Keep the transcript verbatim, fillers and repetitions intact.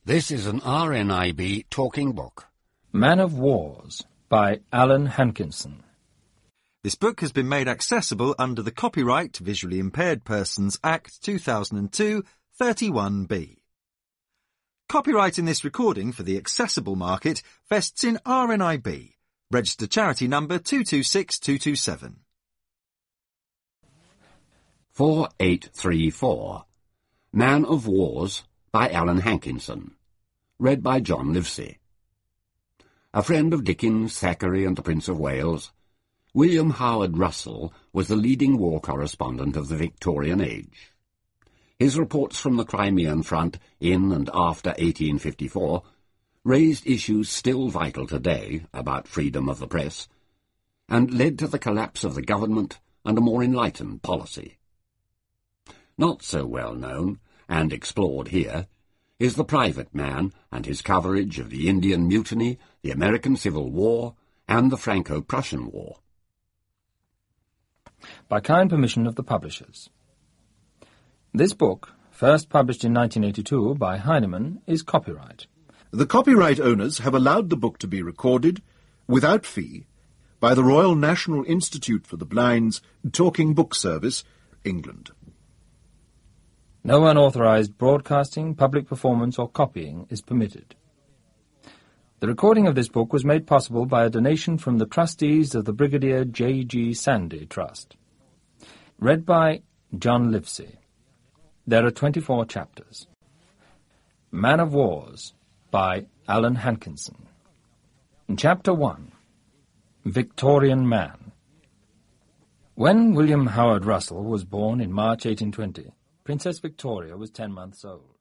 This is an R N I B talking book. Man of Wars by Alan Hankinson. This book has been made accessible under the Copyright to Visually Impaired Persons Act two thousand two, thirty-one B. Copyright in this recording for the accessible market vests in R N I B, registered charity number two two six two two seven. four eight three four. Man of Wars by Alan Hankinson. Read by John Livesey. A friend of Dickens, Thackeray and the Prince of Wales, William Howard Russell was the leading war correspondent of the Victorian age. His reports from the Crimean front in and after eighteen fifty-four raised issues still vital today about freedom of the press, and led to the collapse of the government and a more enlightened policy. Not so well known, and explored here, is the private man and his coverage of the Indian Mutiny, the American Civil War, and the Franco-Prussian War. By kind permission of the publishers. This book, first published in nineteen eighty-two by Heinemann, is copyright. The copyright owners have allowed the book to be recorded, without fee, by the Royal National Institute for the Blind's Talking Book Service, England. No unauthorized broadcasting, public performance or copying is permitted. The recording of this book was made possible by a donation from the trustees of the Brigadier J G Sandy Trust. Read by John Livesey. There are twenty-four chapters. Man of Wars by Alan Hankinson. Chapter one. Victorian Man. When William Howard Russell was born in March eighteen twenty, Princess Victoria was ten months old.